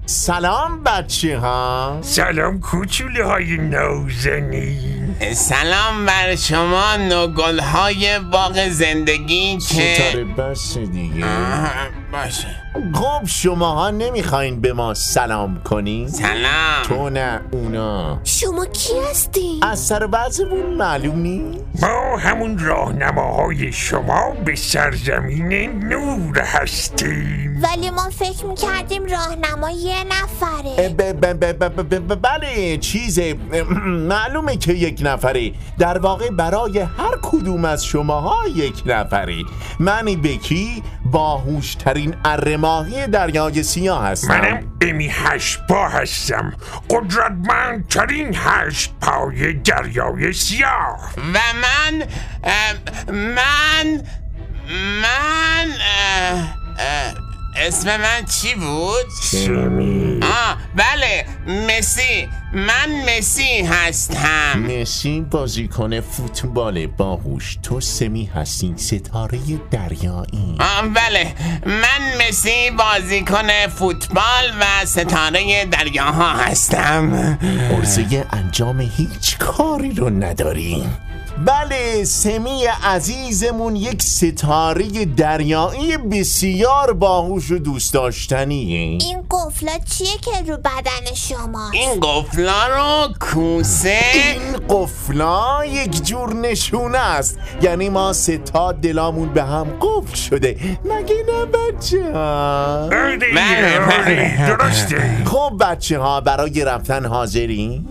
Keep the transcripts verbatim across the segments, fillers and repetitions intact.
سلام بچه ها. سلام کوچوله های نازنین. سلام بر شما نوگل های باغ زندگی که ستاره بس دیگه باشه. خب شماها نمیخواین به ما سلام کنین؟ سلام. تو نه اونا. شما کی هستی؟ از سر وضعمون معلوم نیست؟ ما همون راهنماهای شما به سرزمین نور هستیم. ولی ما فکر میکردیم راهنما یه نفره. ب- ب- ب- ب- ب- ب- بله چیزه معلومه که یک نفره. در واقع برای هر کدوم از شماها یک نفره. من بکی باهوشترین اره ماهی دریای سیاه هستم. منم امی هشت پا هستم، قدرتمندترین هشت پای دریای سیاه. و من اه، من من اه، اه، اسم من چی بود؟ سمی. آه بله مسی. من مسی هستم. مسی بازیکن فوتبال باهوش. تو سمی هستی ستاره دریایی. آه بله من مسی بازیکن فوتبال و ستاره دریاها هستم. عرضه انجام هیچ کاری رو نداریم. بله سمی عزیزمون یک ستاره دریایی بسیار باهوش و دوست داشتنیه. این قفلا چیه که رو بدن شما؟ این قفلا رو کوسه. این قفلا یک جور نشونه است، یعنی ما ستا دلامون به هم قفل شده، مگه نه بچه ها؟ آره بله، آره بله. درسته. خب بچه ها برای رفتن حاضری؟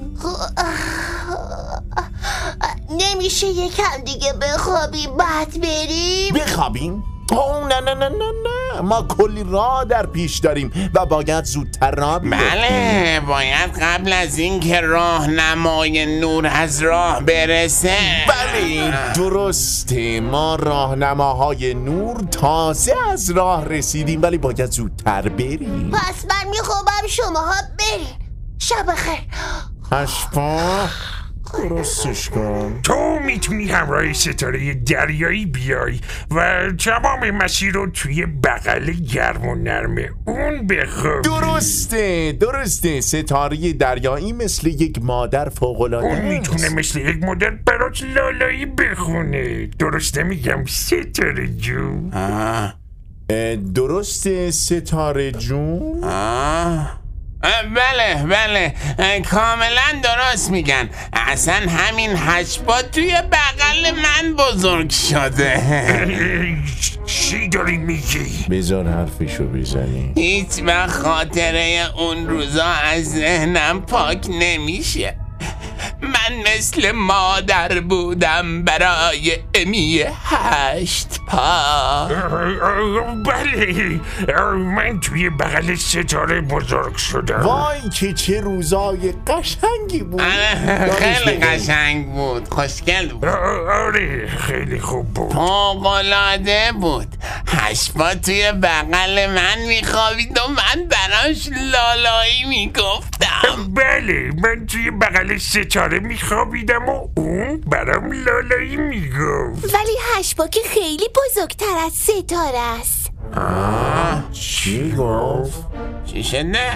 نمیشه یکم دیگه بخوابیم بعد بریم؟ بخوابیم؟ اوه نه نه نه نه نه ما کلی راه در پیش داریم و باید زودتر راه بیفتیم. بله باید قبل از اینکه راهنمای نور از راه برسه. بله درسته، ما راهنماهای نور تازه از راه رسیدیم ولی باید زودتر بریم. پس من میخوابم شماها برین. شب خیر. هشپا درستش کن. تو میتونی همراه ستاره دریایی بیای و تمام مسیر رو توی بغل گرم و نرم اون بخوابی. درسته درسته ستاره دریایی مثل یک مادر فوق‌العاده اون است. میتونه مثل یک مدر برات لالایی بخونه. درسته میگم ستاره جون؟ آه. اه، درسته ستاره جون. آه. اه، بله بله اه، کاملا درست میگن. اصلا همین هشبا توی بغل من بزرگ شده. چی داری میگی؟ بذار حرفشو بزنی. هیچ وقت خاطره اون روزا از ذهنم پاک نمیشه. من مثل مادر بودم برای امی هشت پا. بله من توی بغل ستاره بزرگ شدم. وای که چه روزای قشنگی بود. خیلی قشنگ بود، خوشگل بود، آره خیلی خوب بود. فوق‌العاده بود. هشبا توی بغل من میخوابید و من براش لالایی میگفتم. بله من توی بغل ستاره میخوابیدم و اون برام لالایی میگفت. ولی هشبا که خیلی بزرگتر از ستاره است. چی گفت؟ چی شده؟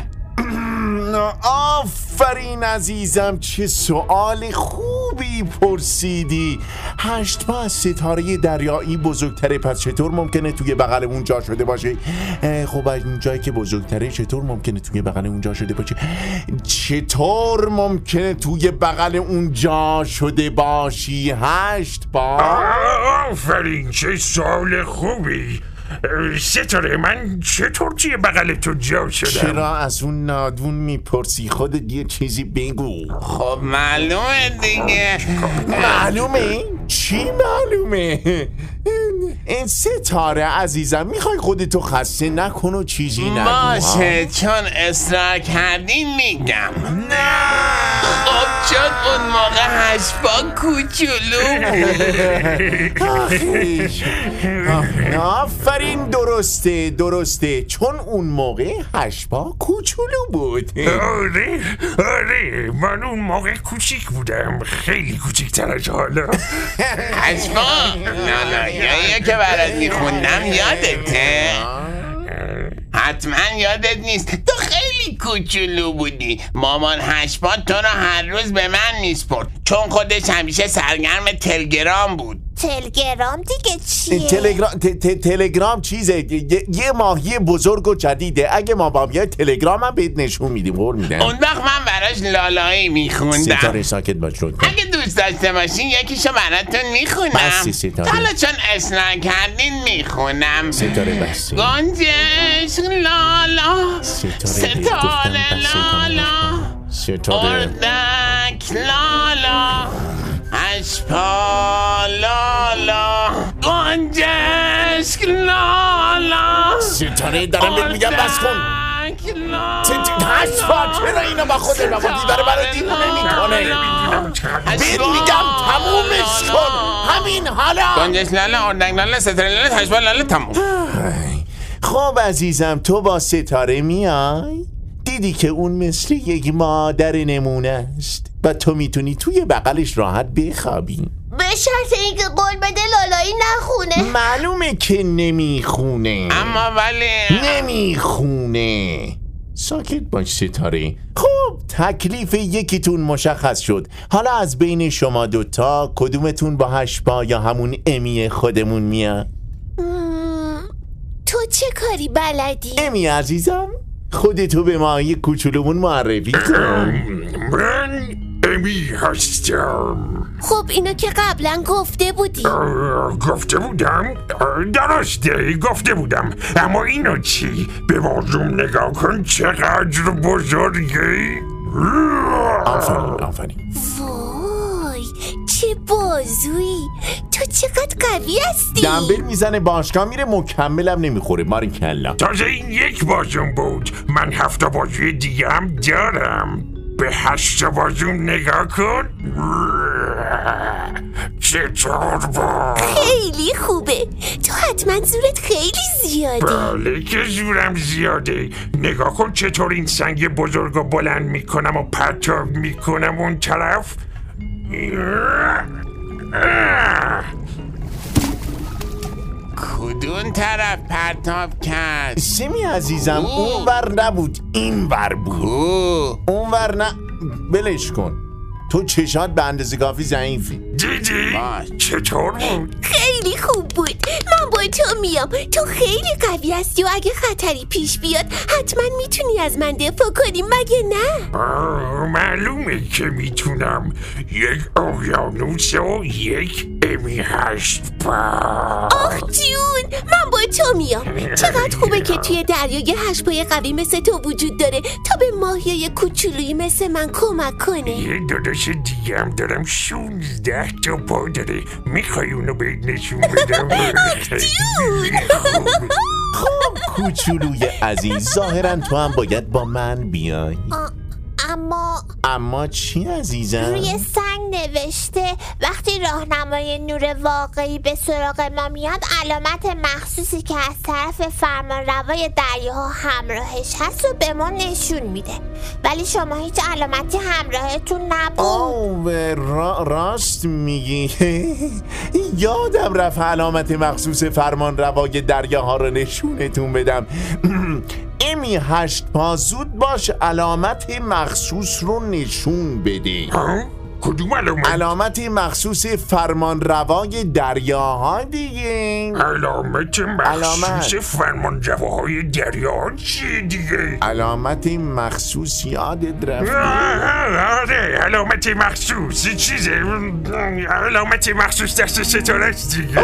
آفرین عزیزم، چه سؤال خوبی پرسیدی. هشت پا از ستاره دریایی بزرگتره، پس چطور ممکنه توی بغل اون جا شده باشه؟ خب از اون جایی که بزرگتره چطور ممکنه توی بغل اون جا شده باشه؟ چطور ممکنه توی بغل اون جا شده باشی هشت پا؟ آفرین چه سؤال خوبی. ستاره من چطور توی بغل تو جا شدم؟ چرا از اون نادون میپرسی؟ خودت یه چیزی بگو. خب معلومه دیگه. معلومه؟ چی معلومه؟ این ستاره عزیزم میخوای خودتو خسته نکن و چیزی نگو. باشه چون اصرار کردین میگم. نه خب چون اون موقع هشبا کوچولو بود. آخیش. آفرین درسته درسته چون اون موقع هشبا کوچولو بود. آره آره من اون موقع کوچیک بودم، خیلی کوچیکتر از حالا. هشبا لالاییه که برات میخوندم یادته؟ حتما یادت نیست، تو خیلی خیلی کوچولو بودی. مامان هشباد تو رو هر روز به من میسپرد، چون خودش همیشه سرگرم تلگرام بود. تلگرام دیگه چیه؟ تلگرام تلگرام چیزه، یه ماهی بزرگ و جدیده. اگه ما با بیای تلگرام هم بهت نشون میدیم، قول میدم. اون وقت من براش لالایی میخوندم. ستاره ساکت باش لطفا. اگه دوست داشته باشین یکیشو براتون میخونم. بسی ستاره. حالا چون اصلاح کردین میخونم. ستاره بسی. گنجش لالا، ستاره ستاره لالا، ستاره اردک لالا، اشپا لالا، گنجش لالا، ستاره دارم بهت میگم بس کن. هشباد چرا اینو با خود نمادی داره برای دیوونه میکنه؟ بهت میگم تمومش کن همین حالا. گنجش لالا، اردک لالا، ستاره لالا، اشپا لالا، تموم. خب عزیزم، تو با ستاره میای؟ دیدی که اون مثل یک مادر نمونه است و تو میتونی توی بغلش راحت بخوابی، به شرط اینکه قول بده لالایی نخونه. معلومه که نمیخونه، اما ولی نمیخونه. ساکت باش ستاره. خب تکلیف یکیتون مشخص شد. حالا از بین شما دوتا کدومتون با هشبا یا همون امی خودمون میاد؟ تو چه کاری بلدی؟ امی عزیزم، خودتو به ماهی کوچولومون معرفی کن. من امی هستم. خب اینو که قبلا گفته بودی. گفته بودم؟ درسته گفته بودم، اما اینو چی؟ به بازوم نگاه کن چقدر بزرگی. آفرین آفرین. وای چه بازویی، تو چقدر قوی هستی. دنبل میزنه باشگاه میره، مکملم نمیخوره. ماری کلا. تازه این یک بازوم بود، من هفت بازوی دیگه هم دارم. به هشت بازوم نگاه کن. چطور با؟ خیلی خوبه. تو حتما زورت خیلی زیاده. بله که زورم زیاده. نگاه کن چطور این سنگ بزرگ رو بلند میکنم و پرتاب میکنم اون طرف. کدوم طرف پرتاب کرد؟ سمی عزیزم، اون ور نبود این ور بود. اوه. اون ور نه، بلش کن. تو چشات به اندازه کافی ضعیفی. دیدی؟ چطور بود؟ خیلی خوب بود. من با تو میام. تو خیلی قوی هستی و اگه خطری پیش بیاد حتما میتونی از من دفاع کنی، مگه نه؟ معلومه که میتونم. یک اقیانوس و یک امی هشت پا. آخ جون، من با تو میام. چقدر خوبه که توی دریای هشت پای قوی مثل تو وجود داره تا به ماهیای کوچولویی مثل من کمک کنه. یه داداش دیگه هم دارم، شونزده تا پا داره. میخوای اونو بهت نشون بدم؟ خب کوچولوی عزیز، ظاهرا تو هم باید با من بیای. اما اما چی عزیزم؟ روی سنگ نوشته وقتی راهنمای نور واقعی به سراغ ما میاد علامت مخصوصی که از طرف فرمانروای دریاها همراهش هست و به ما نشون میده، ولی شما هیچ علامتی همراهتون نبود. آه را راست میگی. یادم رفت علامت مخصوص فرمانروای دریاها رو نشونتون بدم. امی هشت پا، زود باش علامت مخصوص رو نشون بده. کدوم علامت؟ علامت مخصوص فرمانروای دریاها دیگه. علامت مخصوص فرمانرواهای دریاها چیه دیگه؟ علامت مخصوص یادت رفت؟ آره علامت مخصوص چیزه؟ علامت مخصوص دست ستاره دیگه.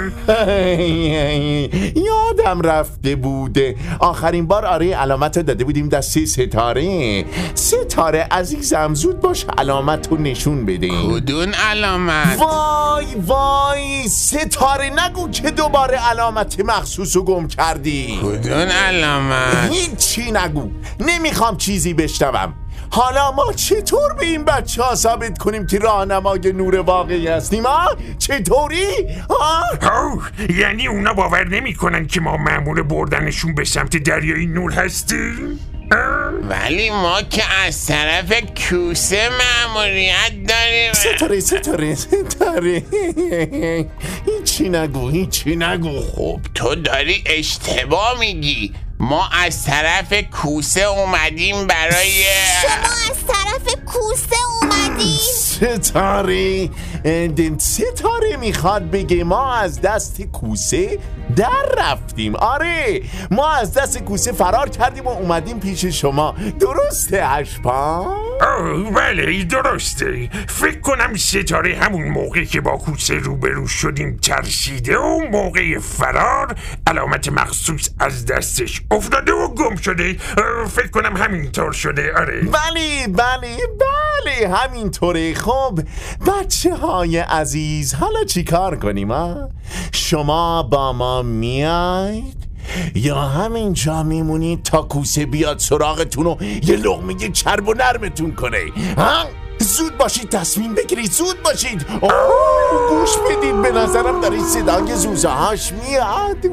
یادم رفته بوده آخرین بار آره علامت داده بودیم دست ستاره. ستاره عزیزم، زود باش علامت رو نشون بده. کدوم علامت؟ وای وای ستاره، نگو که دوباره علامت مخصوص رو گم کردی. کدوم علامت؟ هیچی نگو، نمیخوام چیزی بشنوم. حالا ما چطور به این بچه ها ثابت کنیم که راهنمای نور واقعی هستیم؟ ها؟ چطوری؟ ها؟ اوه، یعنی اونا باور نمی کنن که ما مأمور بردنشون به سمت دریای نور هستیم؟ ولی ما که از طرف کوسه مأموریت داریم. ستاره ستاره ستاره هیچی نگو هیچی نگو. خب تو داری اشتباه میگی. ما از طرف کوسه اومدیم برای شما از طرف کوسه اومدین؟ ستاره ستاره میخواد بگه ما از دست کوسه در رفتیم. آره ما از دست کوسه فرار کردیم و اومدیم پیش شما. درسته هشت‌پا؟ آه بله درسته. فکر کنم ستاره همون موقع که با کوسه روبرو شدیم ترسیده و موقع فرار علامت مخصوص از دستش افتاده و گم شده. فکر کنم همینطور شده. آره بله بله بله همینطوره. خب بچه های عزیز حالا چی کار کنیم ها؟ شما با ما میاید یا همینجا میمونید تا کوسه بیاد سراغتون و یه لقمه چرب و نرمتون کنه؟ ها؟ زود باشید تصمیم بگیرید. زود باشید. اوه گوش بدید به نظرم دارید صدای زوزه هاش میاد.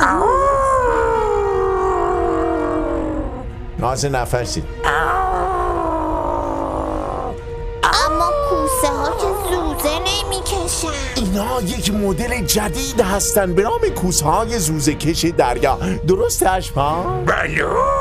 ناز نفسی. اما کوسه ها که زوزه نمیکشن. اینا یک مدل جدید هستن به نام کوسه های زوزه کش دریا. درسته هشت‌پا؟ بله.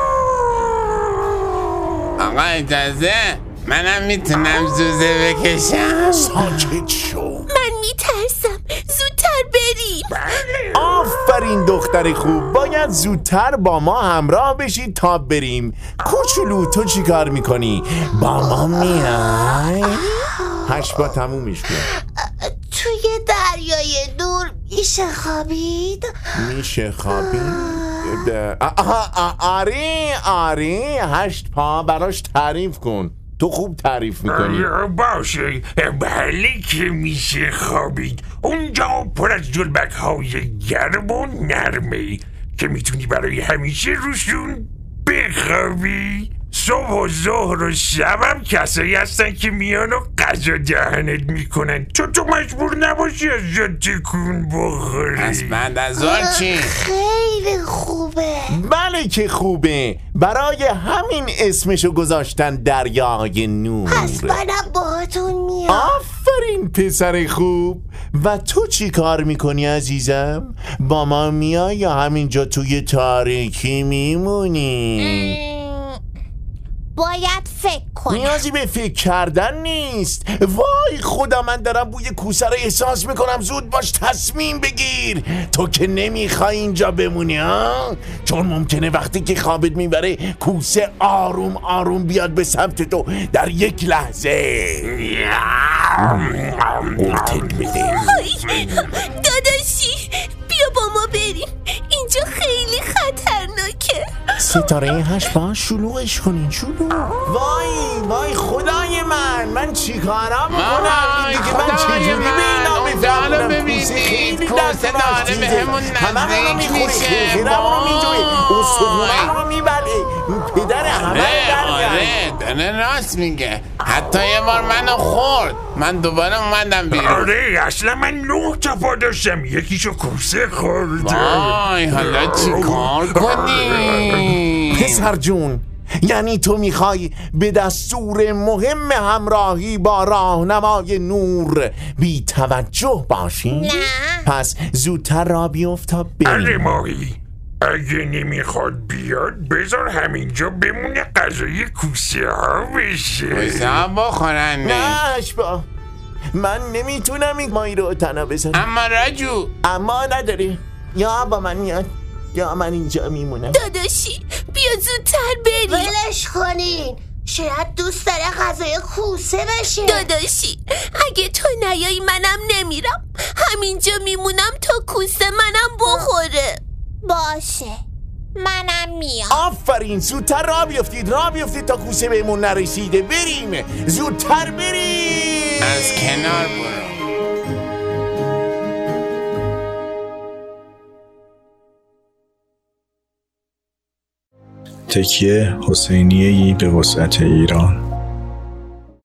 آقا اجازه منم میتونم زوزه بکشم؟ ساکت شو. من میترسم. زودتر بریم. آفرین دختر خوب. باید زودتر با ما همراه بشید تا بریم. کوچولو تو چی کار میکنی؟ با ما میای؟ هشت‌پا تمومش کن. توی دریای دور میشه خوابید؟ میشه خوابید؟ آها آره آره هشت‌پا براش تعریف کن. تو خوب تعریف میکنی. باشه بله که میشه خوابید. اونجا پر از جلبک های گرم و نرمه که میتونی برای همیشه روشون بخوابی. صبح و ظهر و شبم کسایی هستن که میان و غذا دهنت میکنن چون تو مجبور نباشی از جا تکون بخوری. پس بعد از ظهر چی؟ خیلی خوبه. بله که خوبه. برای همین اسمشو گذاشتن دریای نور. پس منم باهاتون میام. آفرین پسر خوب. و تو چی کار میکنی عزیزم؟ با ما میای یا همینجا توی تاریکی میمونی؟ باید فکر کنم. نیازی به فکر کردن نیست. وای خدا من دارم بوی کوسه رو احساس میکنم. زود باش تصمیم بگیر. تو که نمیخوای اینجا بمونی ها؟ چون ممکنه وقتی که خوابت میبره کوسه آروم آروم بیاد به سمت تو در یک لحظه قورتت بده. داداشی بیا با ما بریم. اینجا خیلی خطرناکه. ستاره هشت‌پا شلوغش کنین. شلوغ. وای وای خدای من. من چی کارم میکنم این دیگه؟ من چجوری به اینا بفهمونم؟ کوسه خیلی دست داره به همون نزدیک میشه. خیرم رو میجوی استخونم رو میبله. پدر همه رو در آره داره راست میگه. حتی یه بار منو خورد. من دوباره اومدم بیرون. آره اصلا من نه تا پا داشتم یکیشو کوسه خورد. وای حالا چی کار کنی؟ پسر جون یعنی تو میخوای به دستور مهم همراهی با راهنمای نور بی توجه باشی؟ نه. پس زودتر را بیفت تا آره بریم. ماهی اگه نمیخواد بیاد بذار همینجا بمونه غذای کوسه ها بشه. کوسه ها بخورن. نه هشت‌پا من نمیتونم این ماهی رو تنها بزنم. اما راجو اما نداری. یا با من میاد یا من اینجا میمونم. داداشی بیا زودتر بریم. ولش کنین. شاید دوست داره غذای کوسه بشه. داداشی اگه تو نیایی منم نمیرم. همینجا میمونم تا کوسه منم بخوره. باشه منم میام. آفرین زودتر را بیفتید. را بیفتید تا کوسه بهمون نرسیده. بریم زودتر بریم. از کنار برو. تکیه حسینیه‌ای به وسعت ایران.